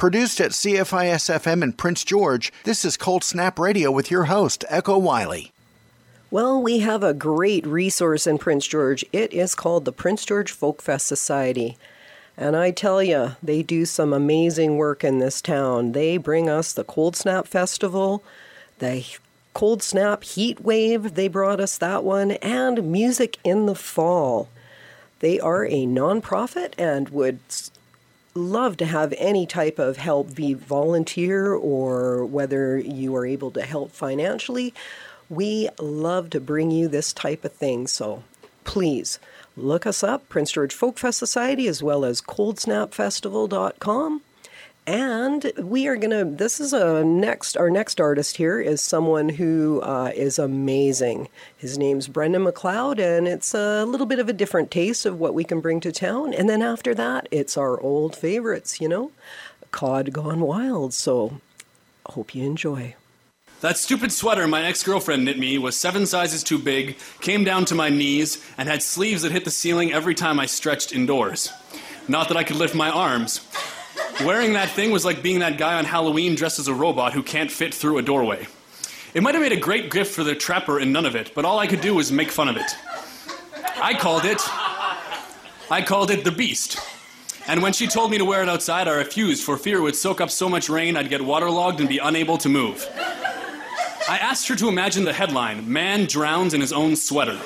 Produced at CFIS-FM in Prince George, this is Cold Snap Radio with your host, Echo Wiley. Well, we have a great resource in Prince George. It is called the Prince George Folk Fest Society. And I tell you, they do some amazing work in this town. They bring us the Cold Snap Festival, the Cold Snap Heat Wave, they brought us that one, and Music in the Fall. They are a nonprofit and would love to have any type of help, be volunteer or whether you are able to help financially. We love to bring you this type of thing, so please look us up, Prince George Folk Fest Society, as well as coldsnapfestival.com. And we are going to, this is our next artist here is someone who is amazing. His name's Brendan McLeod, and it's a little bit of a different taste of what we can bring to town. And then after that, it's our old favorites, Cod Gone Wild. So hope you enjoy. That stupid sweater my ex-girlfriend knit me was 7 sizes too big, came down to my knees, and had sleeves that hit the ceiling every time I stretched indoors. Not that I could lift my arms. Wearing that thing was like being that guy on Halloween dressed as a robot who can't fit through a doorway. It might have made a great gift for the trapper in none of it, but all I could do was make fun of it. I called it the Beast. And when she told me to wear it outside, I refused for fear it would soak up so much rain I'd get waterlogged and be unable to move. I asked her to imagine the headline, "Man Drowns in His Own Sweater,"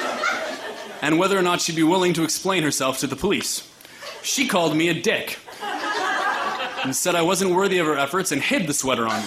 and whether or not she'd be willing to explain herself to the police. She called me a dick and said I wasn't worthy of her efforts and hid the sweater on me.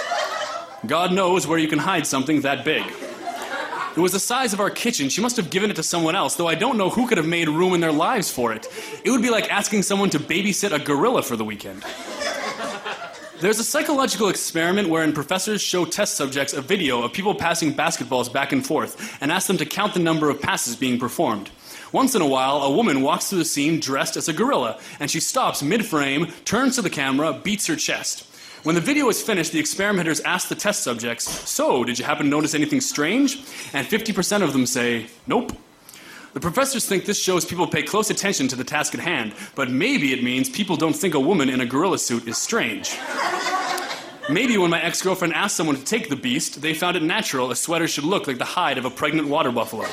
God knows where you can hide something that big. It was the size of our kitchen. She must have given it to someone else, though I don't know who could have made room in their lives for it. It would be like asking someone to babysit a gorilla for the weekend. There's a psychological experiment wherein professors show test subjects a video of people passing basketballs back and forth and ask them to count the number of passes being performed. Once in a while, a woman walks through the scene dressed as a gorilla, and she stops mid-frame, turns to the camera, beats her chest. When the video is finished, the experimenters ask the test subjects, "So, did you happen to notice anything strange?" And 50% of them say, "Nope." The professors think this shows people pay close attention to the task at hand, but maybe it means people don't think a woman in a gorilla suit is strange. Maybe when my ex-girlfriend asked someone to take the Beast, they found it natural a sweater should look like the hide of a pregnant water buffalo.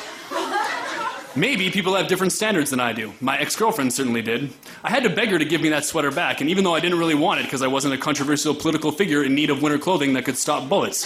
Maybe people have different standards than I do. My ex-girlfriend certainly did. I had to beg her to give me that sweater back, and even though I didn't really want it because I wasn't a controversial political figure in need of winter clothing that could stop bullets.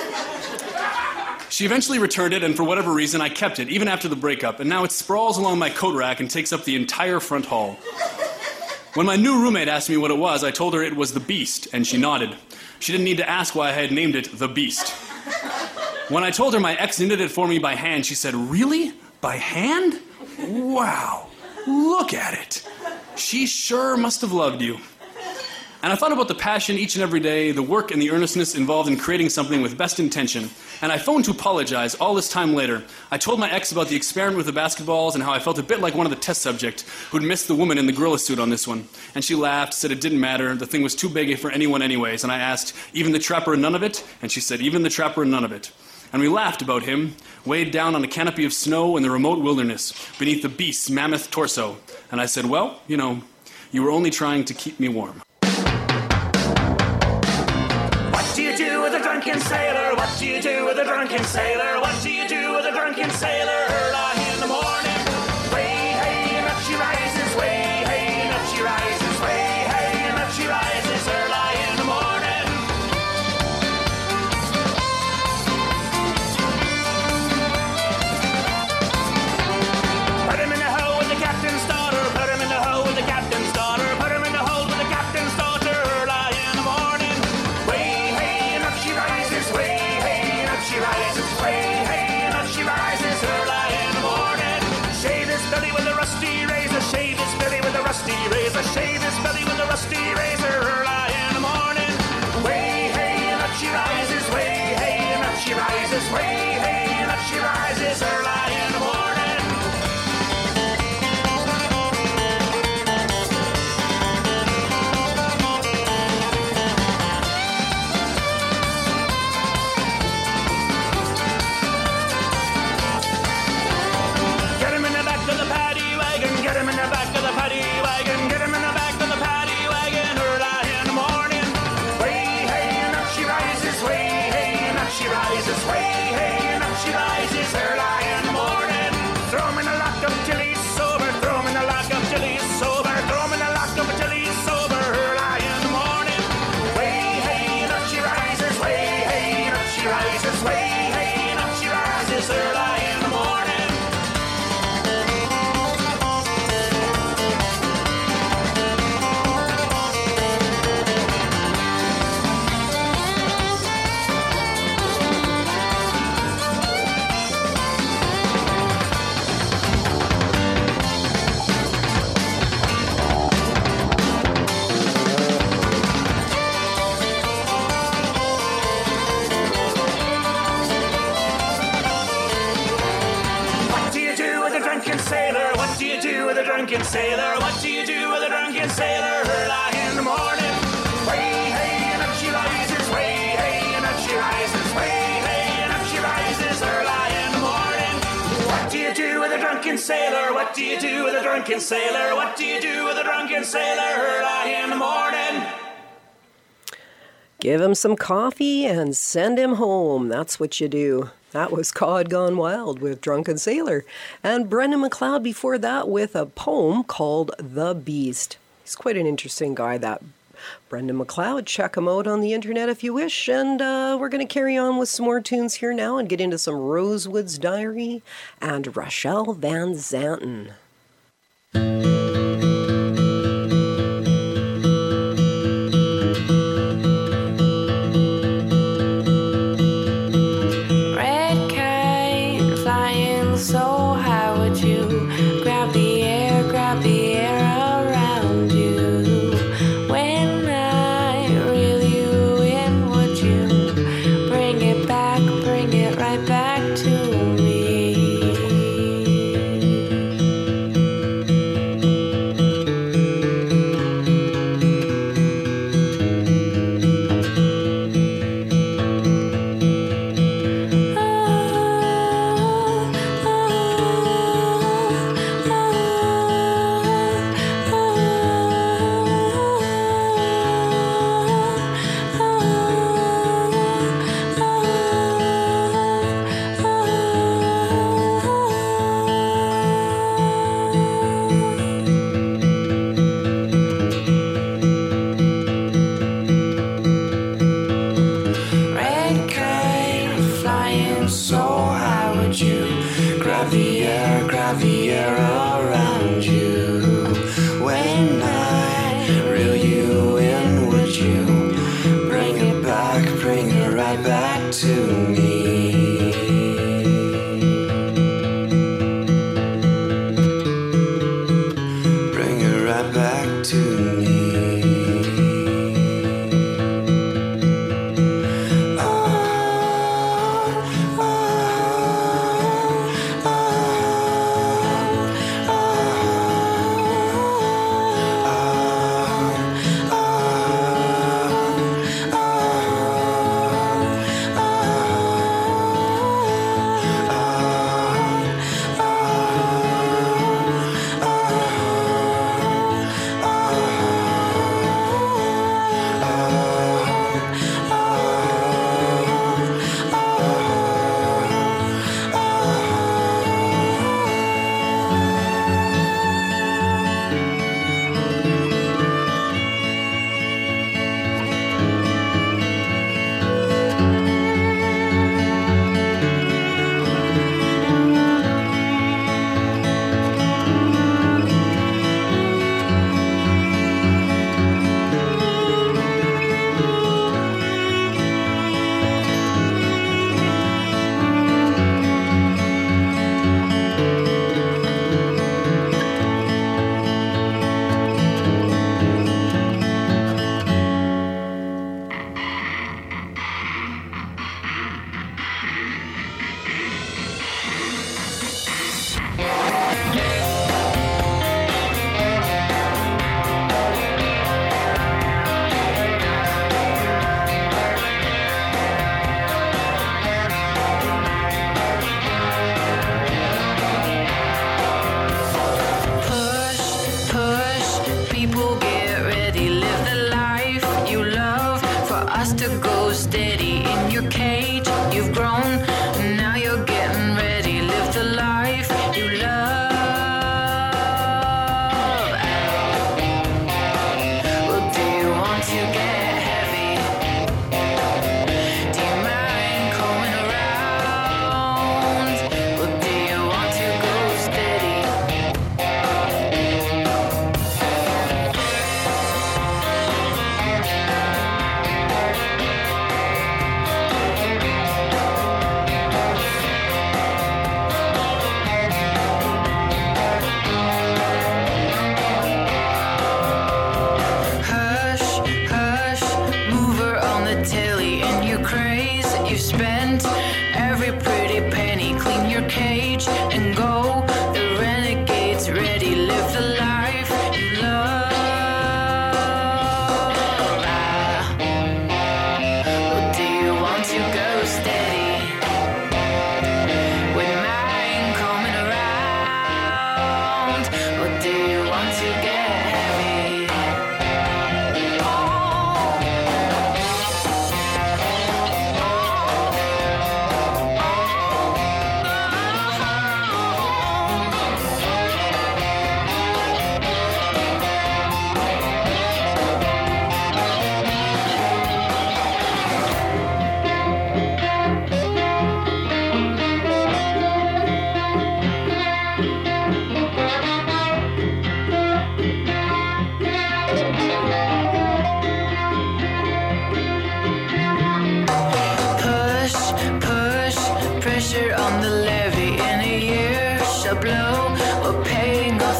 She eventually returned it, and for whatever reason, I kept it, even after the breakup, and now it sprawls along my coat rack and takes up the entire front hall. When my new roommate asked me what it was, I told her it was the Beast, and she nodded. She didn't need to ask why I had named it the Beast. When I told her my ex knitted it for me by hand, she said, "Really? By hand? Wow, look at it. She sure must have loved you." And I thought about the passion each and every day, the work and the earnestness involved in creating something with best intention. And I phoned to apologize all this time later. I told my ex about the experiment with the basketballs and how I felt a bit like one of the test subjects who'd missed the woman in the gorilla suit on this one. And she laughed, said it didn't matter, the thing was too big for anyone anyways. And I asked, "Even the trapper and none of it?" And she said, "Even the trapper and none of it." And we laughed about him, weighed down on a canopy of snow in the remote wilderness, beneath the beast's mammoth torso. And I said, "Well, you were only trying to keep me warm." What do you do with a drunken sailor? What do you do with a drunken sailor? What do you do with a drunken sailor? Early in the morning, way hey, and up she rises, way hey, and up she rises, way hey, and up she rises, early in the morning. Put him in the hole with the captain's daughter, put him in the hole with the captain's daughter, put him in the hole with the captain's daughter, early in the morning. Way hey, and up she rises, way hey, and up she rises, way hey, and up she rises, early in the morning. Shave his belly with a rusty razor, shave his belly with a rusty razor, shave his belly with a rusty razor, early in the morning. Way hey, and up she rises, way hey, and up she rises, way hey, and up she rises, early in the morning. Get him in the back of the paddy wagon, get him in the back of the paddy wagon, get him in the back of the paddy wagon, early sailor? What do you do with a drunken sailor early in the morning? Way, hey, and up she rises. Way, hey, and up she rises. Way, hey, and up she rises early in the morning. What do you do with a drunken sailor? What do you do with a drunken sailor? What do you do with a drunken sailor early in the morning? Give him some coffee and send him home. That's what you do. That was Cod Gone Wild with Drunken Sailor. And Brendan McLeod before that with a poem called The Beast. He's quite an interesting guy, that Brendan McLeod. Check him out on the internet if you wish. And we're going to carry on with some more tunes here now and get into some Rosewood's Diary and Rachelle Van Zanten. So high, would you grab the air around you? When I reel you in, would you bring it right back to me? Grab the air around you. When I reel you in, would you bring it right back to me? Bring it right back to me.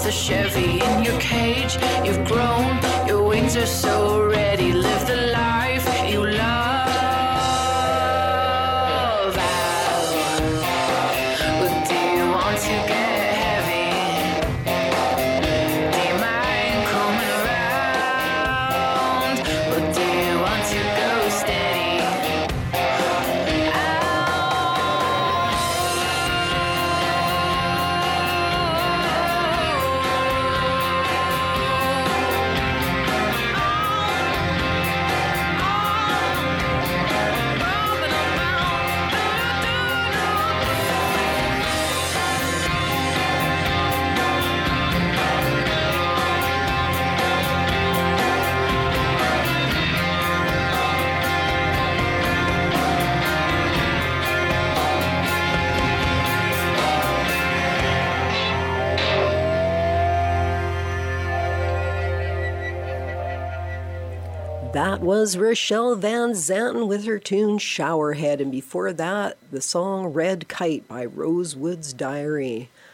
the Chevy in your cage. You've grown, your wings are so ready. Live the life you love. But do you want to get heavy? Do you mind coming around? Or do you want to go steady? That was Rochelle Van Zanten with her tune Showerhead, and before that, the song Red Kite by Rosewood's Diary.